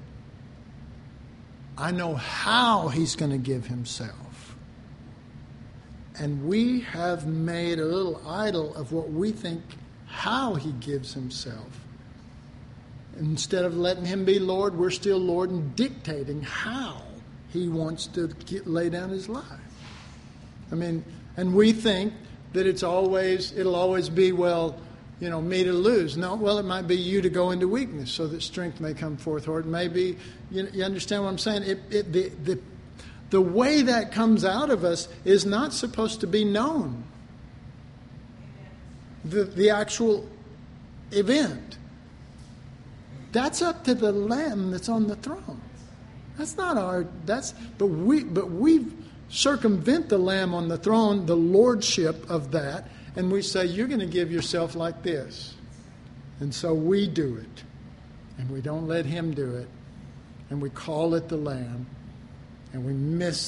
how he's going to give himself. And we have made a little idol of what we think how he gives himself. Instead of letting him be Lord, we're still Lord and dictating how he wants to lay down his life. I mean, and we think that it'll always be, me to lose. No, well, it might be you to go into weakness so that strength may come forth. Or it may be, you understand what I'm saying? The way that comes out of us is not supposed to be known. The actual event. That's up to the Lamb that's on the throne. That's not but we circumvent the Lamb on the throne, the lordship of that, and we say, you're going to give yourself like this. And so we do it. And we don't let him do it. And we call it the Lamb. And we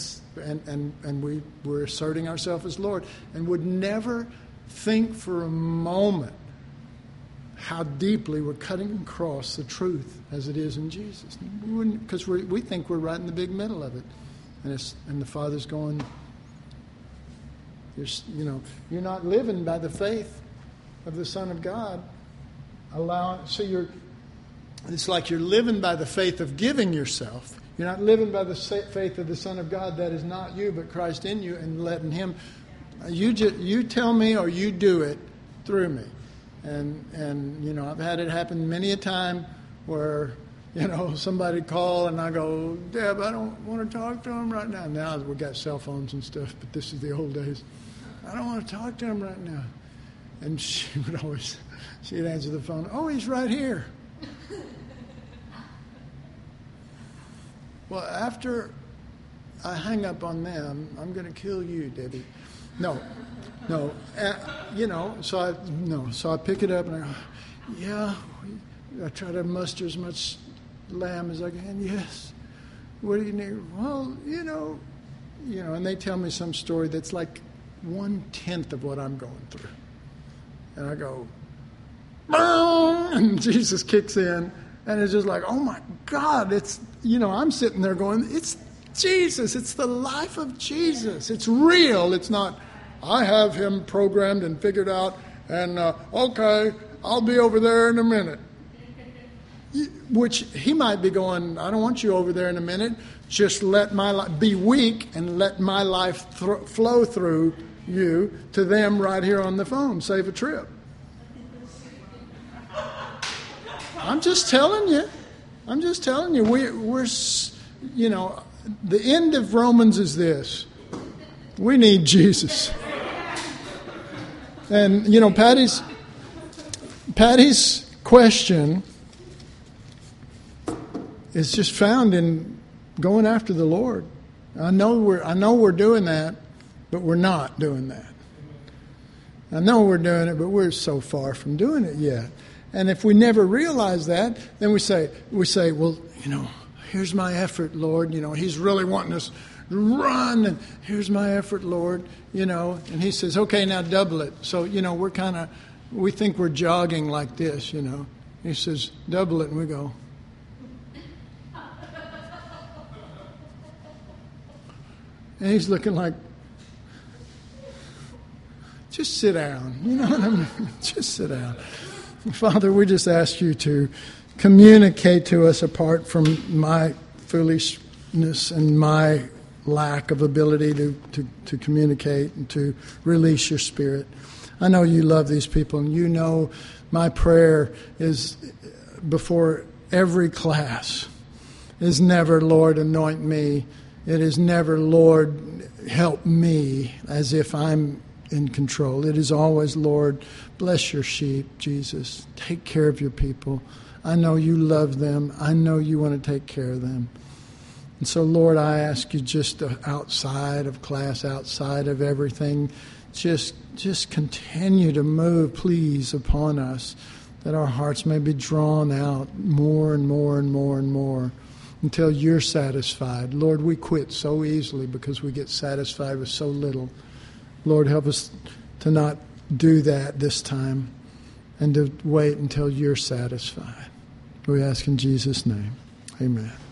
we're asserting ourselves as Lord. And would never think for a moment how deeply we're cutting across the truth as it is in Jesus. Because we think we're right in the big middle of it. And the Father's going, you're not living by the faith of the Son of God. It's like you're living by the faith of giving yourself. You're not living by the faith of the Son of God that is not you, but Christ in you, and letting him, you tell me or you do it through me. And I've had it happen many a time where, somebody call and I go, Deb, I don't want to talk to him right now. Now we've got cell phones and stuff, but this is the old days. I don't want to talk to him right now. And she'd answer the phone, oh, he's right here. Well, after I hang up on them, I'm going to kill you, Debbie. No. So I pick it up and I go, I try to muster as much lamb as I can. Yes. What do you need? Well, and they tell me some story that's like 1/10 of what I'm going through. And I go, boom, and Jesus kicks in, and it's just like, oh my God, I'm sitting there going, it's Jesus, it's the life of Jesus. It's real. It's not, I have him programmed and figured out, and okay, I'll be over there in a minute. Which he might be going, I don't want you over there in a minute. Just let my life be weak and let my life flow through you to them right here on the phone. Save a trip. I'm just telling you. We're the end of Romans is this. We need Jesus. And, Patty's question is just found in going after the Lord. I know we're doing that, but we're not doing that. I know we're doing it, but we're so far from doing it yet. And if we never realize that, then we say, well, here's my effort, Lord. He's really wanting us to run, and here's my effort, Lord. And he says, okay, now double it. So, we think we're jogging like this, He says, double it, and we go. And he's looking like, just sit down. You know what I mean? Just sit down. Father, we just ask you to communicate to us apart from my foolishness and my lack of ability to communicate and to release your Spirit. I know you love these people, and my prayer is before every class is never, Lord, anoint me. It is never, Lord, help me, as if I'm in control. It is always, Lord, bless your sheep, Jesus. Take care of your people. I know you love them. I know you want to take care of them. And so, Lord, I ask you just outside of class, outside of everything, just continue to move, please, upon us, that our hearts may be drawn out more and more and more and more, until you're satisfied. Lord, we quit so easily because we get satisfied with so little. Lord, help us to not do that this time and to wait until you're satisfied. We ask in Jesus' name. Amen.